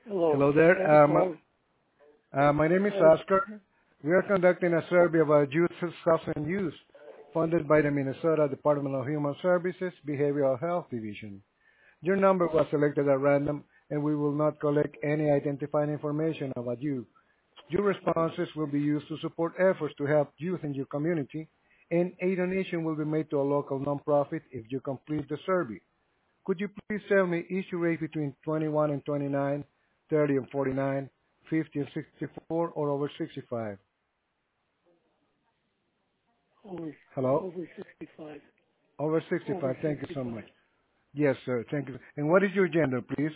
Hello. Hello I there. have a call. My name is I have, Oscar. We are conducting a survey of youth substance use funded by the Minnesota Department of Human Services Behavioral Health Division. Your number was selected at random, and we will not collect any identifying information about you. Your responses will be used to support efforts to help youth in your community, and a donation will be made to a local nonprofit if you complete the survey. Could you please tell me issue rate between 21 and 29, 30 and 49, 50 and 64, or over 65? over Hello? over 65. Over Over 65. Thank you so 65. much. Yes, sir. Thank you. And what is your gender, please?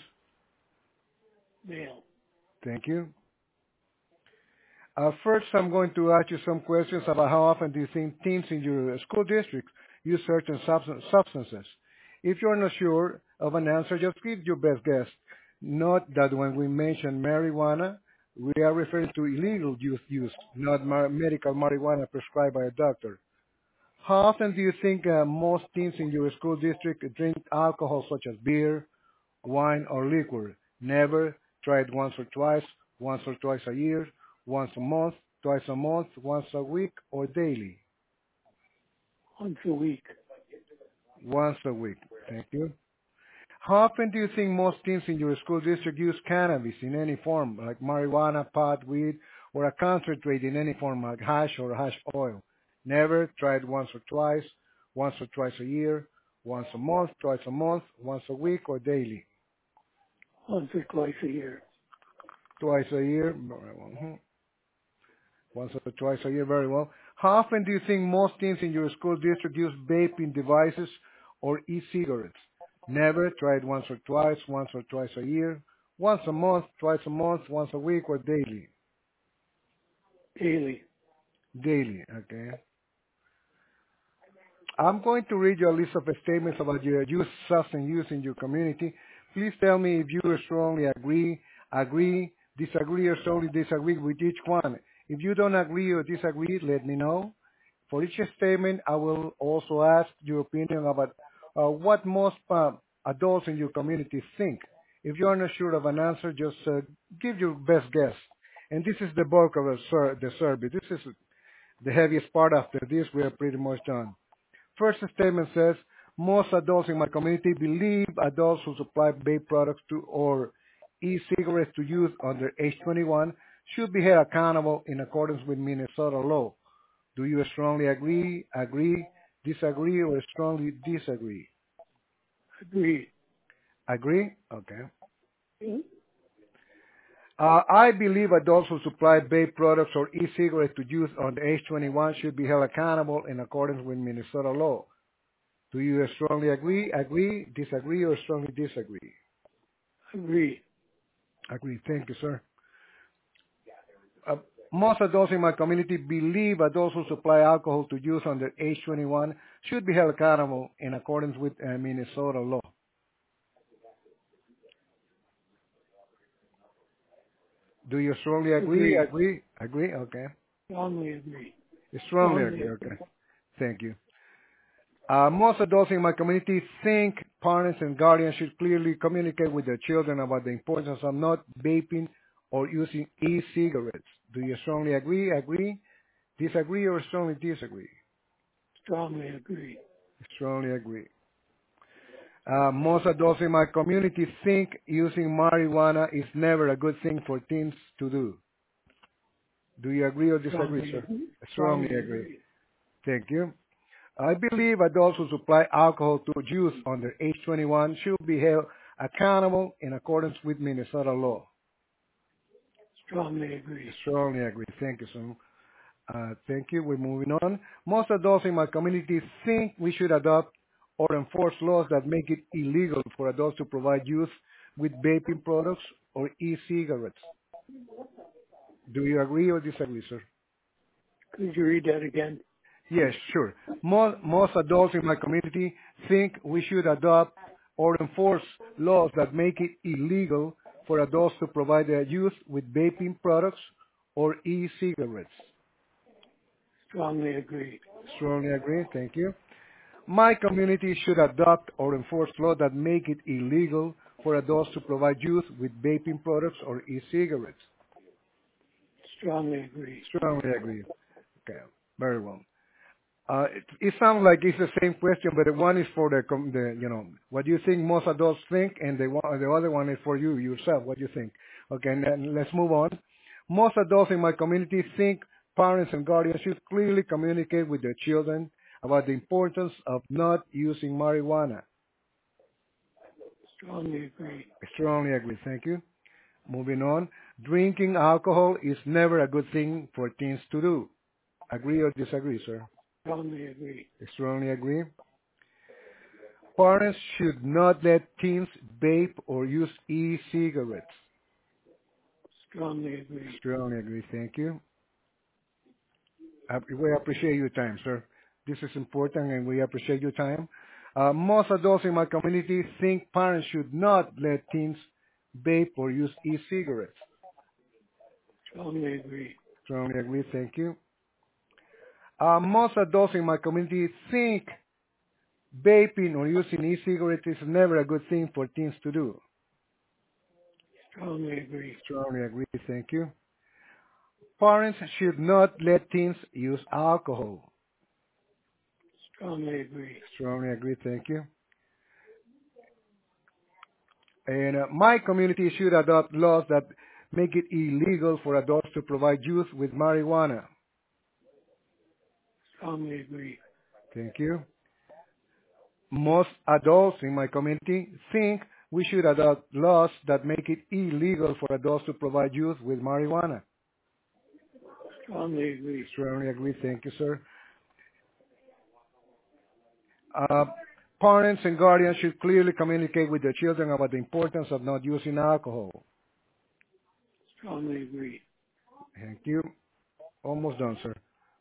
Male. Thank you. First, I'm going to ask you some questions about how often do you think teens in your school district use certain substances. If you're not sure of an answer, just give your best guess. Note that when we mention marijuana, we are referring to illegal youth use, not medical marijuana prescribed by a doctor. How often do you think most teens in your school district drink alcohol such as beer, wine, or liquor? Never. Tried once or twice a year, once a month, twice a month, once a week, or daily? Once a week. Once a week. Thank you. How often do you think most teens in your school district use cannabis in any form, like marijuana, pot, weed, or a concentrate in any form, like hash or hash oil? Never. Tried once or twice a year, once a month, twice a month, once a week, or daily? Once or twice a year. Twice a year. Once or twice a year, very well. How often do you think most teens in your school district use vaping devices or e-cigarettes? Never. Tried once or twice a year, once a month, twice a month, once a week, or daily? Daily. Daily, okay. I'm going to read you a list of statements about your youth substance use in your community. Please tell me if you strongly agree, disagree, or strongly disagree with each one. If you don't agree or disagree, let me know. For each statement, I will also ask your opinion about what most adults in your community think. If you are not sure of an answer, just give your best guess. And this is the bulk of the survey. This is the heaviest part. After this, we are pretty much done. First statement says, most adults in my community believe adults who supply vape products to or e-cigarettes to youth under age 21 should be held accountable in accordance with Minnesota law. Do you strongly agree, disagree, or strongly disagree? Agree. Agree? Okay. Hmm? I believe adults who supply vape products or e-cigarettes to youth under age 21 should be held accountable in accordance with Minnesota law. Do you strongly agree, disagree, or strongly disagree? Agree. Agree. Thank you, sir. Uh, Most adults in my community believe adults who supply alcohol to youth under age 21 should be held accountable in accordance with Minnesota law. Do you strongly Agree. agree? Okay. Strongly agree. You strongly Strongly agree. agree. Okay. Thank you. Most adults in my community think parents and guardians should clearly communicate with their children about the importance of not vaping or using e-cigarettes. Do you strongly agree, disagree, or strongly disagree? Strongly agree. Strongly agree. Most adults in my community think using marijuana is never a good thing for teens to do. Do you agree or disagree, Strongly sir? agree. Strongly Strongly agree. agree. Thank you. I believe adults who supply alcohol to youth under age 21 should be held accountable in accordance with Minnesota law. Strongly agree. Strongly agree. Thank you, sir. Thank you. We're moving on. Most adults in my community think we should adopt or enforce laws that make it illegal for adults to provide youth with vaping products or e-cigarettes. Do you agree or disagree, sir? Could you read that again? Yes, sure. Most adults in my community think we should adopt or enforce laws that make it illegal for adults to provide their youth with vaping products or e-cigarettes. Strongly agree. Strongly agree. Thank you. My community should adopt or enforce laws that make it illegal for adults to provide youth with vaping products or e-cigarettes? Strongly agree. Strongly agree. Okay, very well. It sounds like it's the same question, but the one is for what do you think most adults think, and the other one is for you yourself. What do you think? Okay, and then let's move on. Most adults in my community think parents and guardians should clearly communicate with their children about the importance of not using marijuana. Strongly agree. I strongly agree. Thank you. Moving on. Drinking alcohol is never a good thing for teens to do. Agree or disagree, sir? Strongly agree. I strongly agree. Parents should not let teens vape or use e-cigarettes. Strongly agree. Strongly agree. Thank you. We appreciate your time, sir. This is important, and we appreciate your time. Most adults in my community think parents should not let teens vape or use e-cigarettes. Strongly agree. Strongly agree. Thank you. Most adults in my community think vaping or using e-cigarettes is never a good thing for teens to do. Strongly agree. Strongly agree. Thank you. Parents should not let teens use alcohol. Strongly agree. Strongly agree. Thank you. And my community should adopt laws that make it illegal for adults to provide youth with marijuana. Strongly agree. Thank you. Most adults in my community think we should adopt laws that make it illegal for adults to provide youth with marijuana. Strongly agree. Strongly agree. Thank you, sir. Parents and guardians should clearly communicate with their children about the importance of not using alcohol. Strongly agree. Thank you. Almost done, sir.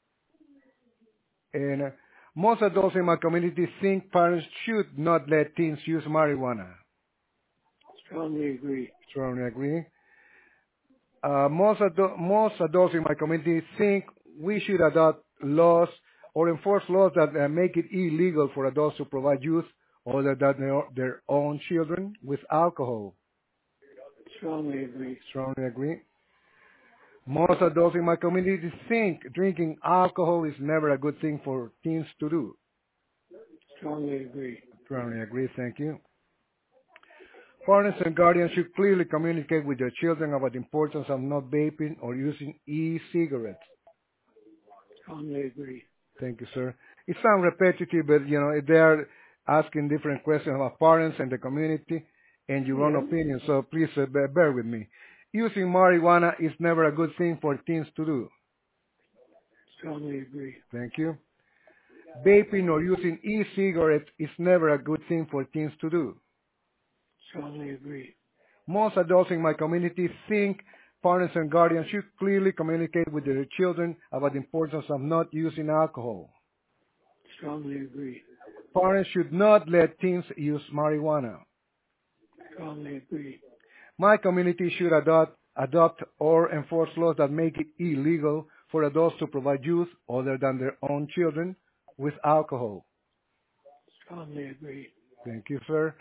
And most adults in my community think parents should not let teens use marijuana. Strongly agree. Strongly agree. Most adults in my community think we should adopt laws or enforce laws that make it illegal for adults to provide youth other than their own children with alcohol. Strongly agree. Strongly agree. Most adults in my community think drinking alcohol is never a good thing for teens to do. Strongly agree. Strongly agree. Thank you. Parents and guardians should clearly communicate with their children about the importance of not vaping or using e-cigarettes. Strongly agree. Thank you, sir. It sounds repetitive, but they are asking different questions about parents and the community and your own opinion. So please bear with me. Using marijuana is never a good thing for teens to do. Strongly agree. Thank you. Vaping or using e-cigarettes is never a good thing for teens to do. Strongly agree. Most adults in my community think parents and guardians should clearly communicate with their children about the importance of not using alcohol. Strongly agree. Parents should not let teens use marijuana. Strongly agree. My community should adopt or enforce laws that make it illegal for adults to provide youth other than their own children with alcohol. Strongly agree. Thank you, sir.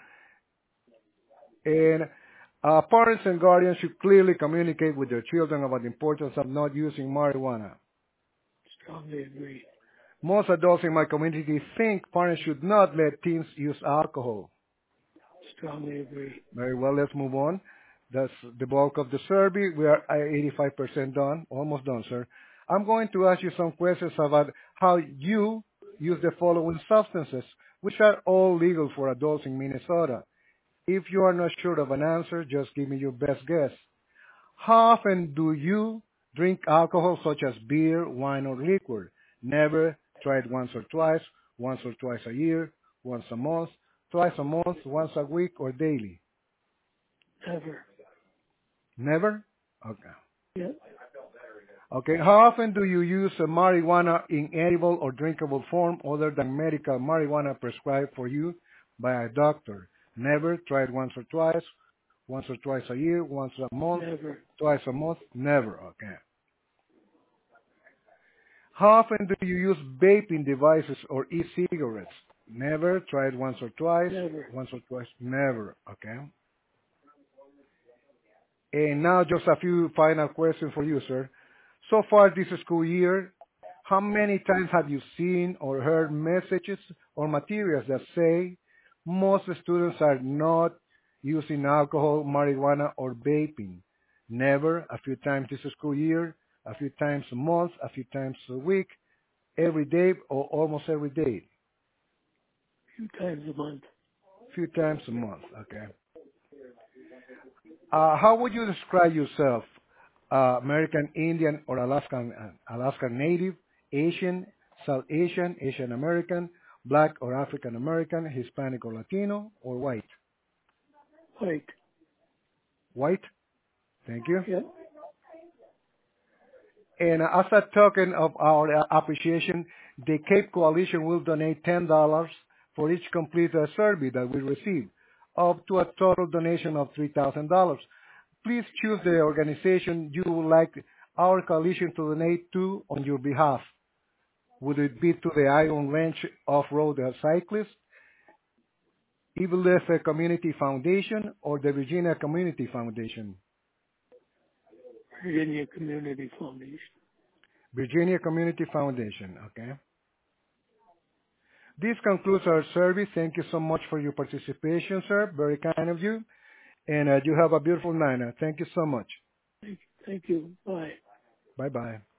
And parents and guardians should clearly communicate with their children about the importance of not using marijuana. Strongly agree. Most adults in my community think parents should not let teens use alcohol. Strongly agree. Very well, let's move on. That's the bulk of the survey. We are 85% done, almost done, sir. I'm going to ask you some questions about how you use the following substances, which are all legal for adults in Minnesota. If you are not sure of an answer, just give me your best guess. How often do you drink alcohol such as beer, wine, or liquor? Never. Try it once or twice a year, once a month, twice a month, once a week, or daily? Never. Never? Okay. Yep. Okay. How often do you use marijuana in edible or drinkable form other than medical marijuana prescribed for you by a doctor? Never. Try it once or twice a year, once a month, Never. twice a month? Never. Okay. How often do you use vaping devices or e-cigarettes? Never. Try it once or twice. Never. Once or twice? Never. Okay. And now just a few final questions for you, sir. So far this school year, how many times have you seen or heard messages or materials that say most students are not using alcohol, marijuana, or vaping? Never, a few times this school year, a few times a month, a few times a week, every day, or almost every day? few times a month. A few times a month, okay. How would you describe yourself? American Indian or Alaskan Native, Asian, South Asian, Asian American, Black or African American, Hispanic or Latino, or white? Right. White. Thank you. Yep. And as a token of our appreciation, the Cape Coalition will donate $10 for each completed survey that we receive, up to a total donation of $3,000. Please choose the organization you would like our coalition to donate to on your behalf. Would it be to the Iron Ranch Off-Road Cyclists, Evil Death Community Foundation, or the Virginia Community Foundation? Virginia Community Foundation. Virginia Community Foundation, okay. This concludes our service. Thank you so much for your participation, sir. Very kind of you. And you have a beautiful night. Thank you so much. Thank you. Bye. Bye-bye.